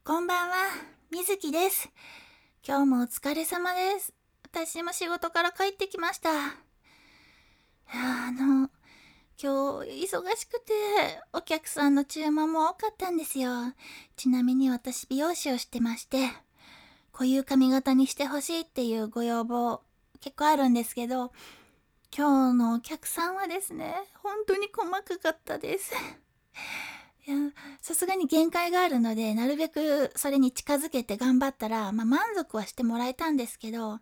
こんばんは、みずきです。今日もお疲れ様です。私も仕事から帰ってきました。今日忙しくて、お客さんの注文も多かったんですよ。ちなみに私美容師をしてまして、こういう髪型にしてほしいっていうご要望結構あるんですけど、今日のお客さんはですね、本当に細かかったです。いや、さすがに限界があるので、なるべくそれに近づけて頑張ったら、満足はしてもらえたんですけど、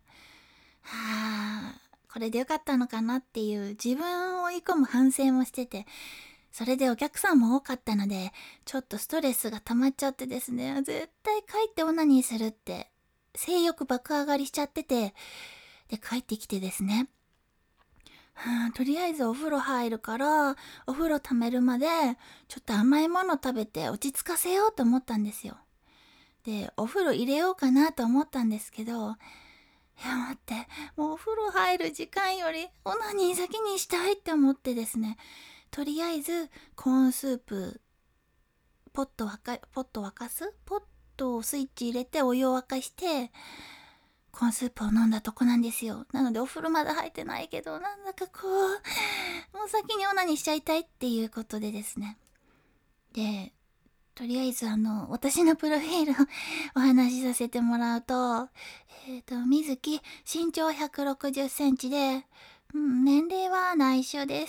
これでよかったのかなっていう自分を追い込む反省もしてて、それでお客さんも多かったので、ちょっとストレスが溜まっちゃってですね、絶対帰ってオナニーするって、性欲爆上がりしちゃってて、で、帰ってきてですね、とりあえずお風呂入るから、お風呂溜めるまで、ちょっと甘いもの食べて落ち着かせようと思ったんですよ。で、お風呂入れようかなと思ったんですけど、いや待って、もうお風呂入る時間よりオナニー先にしたいって思ってですね、とりあえずコーンスープ、ポット沸かすポットをスイッチ入れてお湯を沸かして、コーンスープを飲んだとこなんですよ。なのでお風呂まだ入ってないけど、なんだかこう、もう先にオナニーしちゃいたいっていうことでですね。で、とりあえず私のプロフィールをお話しさせてもらうと、みずき、身長160センチで、年齢は内緒です。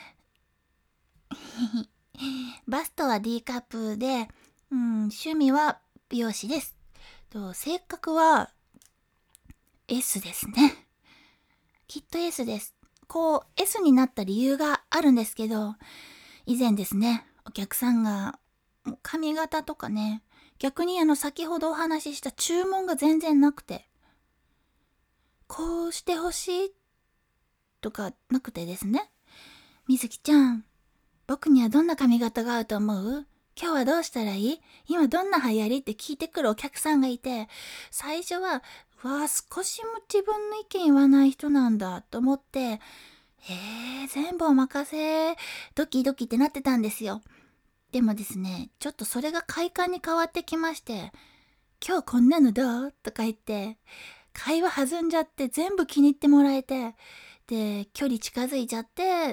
バストは D カップで、趣味は美容師です。性格は S ですね。きっと S です。S になった理由があるんですけど、以前ですね、お客さんが、髪型とかね、逆に先ほどお話しした注文が全然なくて、こうしてほしいとかなくてですね、みずきちゃん、僕にはどんな髪型が合うと思う？今日はどうしたらいい？今どんな流行りって聞いてくるお客さんがいて、最初は、少しも自分の意見言わない人なんだと思って、全部お任せ、ドキドキってなってたんですよ。でもですね、ちょっとそれが快感に変わってきまして、今日こんなのどうとか言って、会話弾んじゃって全部気に入ってもらえて、で、距離近づいちゃって、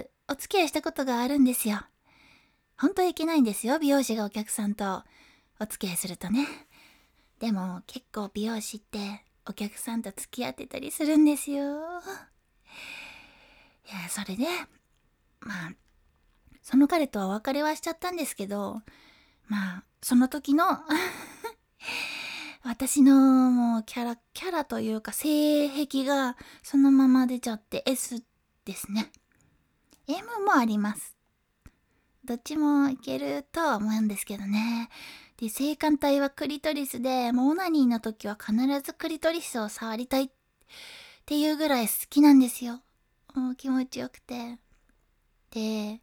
お付き合いしたことがあるんですよ。本当はいけないんですよ、美容師がお客さんとお付き合いするとね。でも結構美容師ってお客さんと付き合ってたりするんですよ。いや、それで、まあ、その彼とはお別れはしちゃったんですけど、その時の私のもうキャラというか性癖がそのまま出ちゃって S ですね。M もあります。どっちもいけるとは思うんですけどね。で、性感帯はクリトリスで、もうオナニーの時は必ずクリトリスを触りたいっていうぐらい好きなんですよ。もう気持ちよくて。で、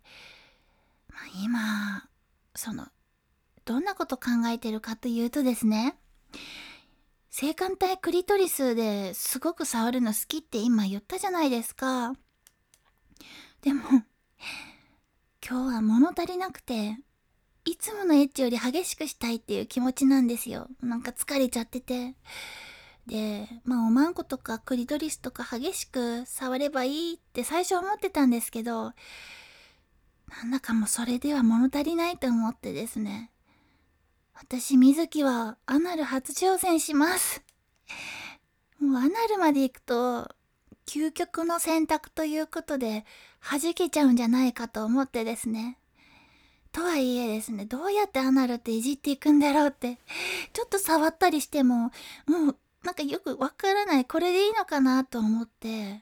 今、どんなこと考えてるかというとですね、性感帯クリトリスですごく触るの好きって今言ったじゃないですか。でも、今日は物足りなくて、いつものエッチより激しくしたいっていう気持ちなんですよ。なんか疲れちゃってて。で、おまんことかクリトリスとか激しく触ればいいって最初思ってたんですけど、なんだかもうそれでは物足りないと思ってですね。私、みずきはアナル初挑戦します。もうアナルまで行くと、究極の選択ということで、弾けちゃうんじゃないかと思ってですね。とはいえですね、どうやってアナルっていじっていくんだろうって、ちょっと触ったりしても、もうなんかよくわからない、これでいいのかなと思って、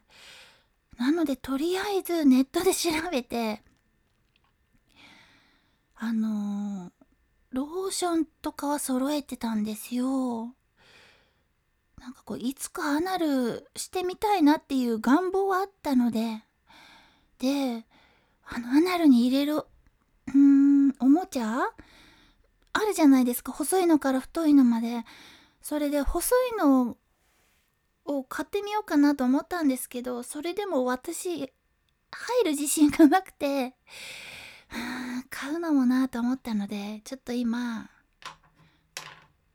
なのでとりあえずネットで調べて、あのーローションとかは揃えてたんですよ。なんかいつかアナルしてみたいなっていう願望はあったので、で、アナルに入れる、おもちゃあるじゃないですか。細いのから太いのまで。それで細いのを買ってみようかなと思ったんですけど、それでも私、入る自信がなくて、買うのもなと思ったので、ちょっと今、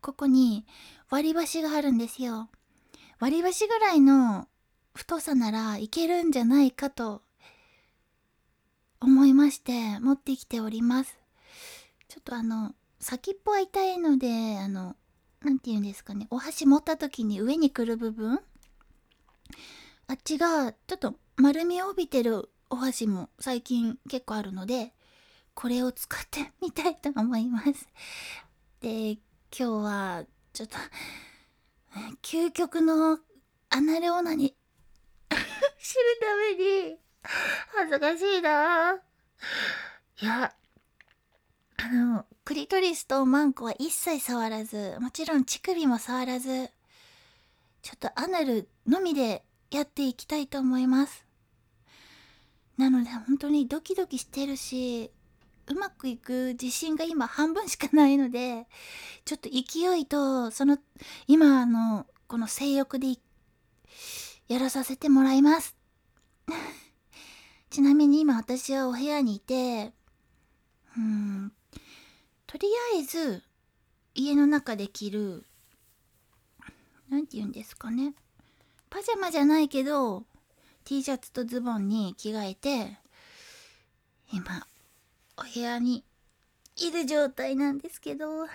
ここに割り箸があるんですよ。割り箸ぐらいの太さならいけるんじゃないかと思いまして持ってきております。ちょっと先っぽは痛いので、なんて言うんですかね、お箸持った時に上に来る部分、あっちがちょっと丸みを帯びてるお箸も最近結構あるので、これを使ってみたいと思います。で、今日はちょっと究極のアナルオナに知るために恥ずかしいな。いや、クリトリスとマンコは一切触らず、もちろん乳首も触らず、ちょっとアナルのみでやっていきたいと思います。なので本当にドキドキしてるし、うまくいく自信が今半分しかないので、ちょっと勢いと今この性欲でやらさせてもらいます。ちなみに今私はお部屋にいて、とりあえず家の中で着る、なんて言うんですかね、パジャマじゃないけど T シャツとズボンに着替えて今お部屋にいる状態なんですけど、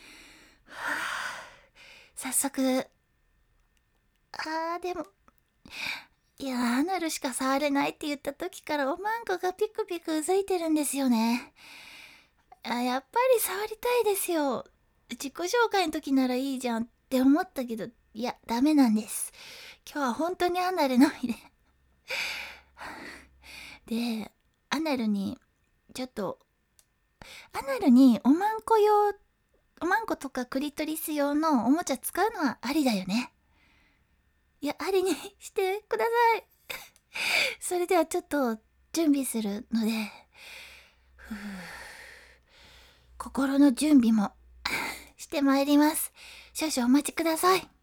早速、でも、いや、アナルしか触れないって言った時からおまんこがピクピクうずいてるんですよね。やっぱり触りたいですよ。自己紹介の時ならいいじゃんって思ったけど、いや、ダメなんです。今日は本当にアナルのみで。で、アナルに、ちょっと、アナルにおまんことかクリトリス用のおもちゃ使うのはありだよね。いや、ありにしてください。それではちょっと準備するので、心の準備もしてまいります。少々お待ちください。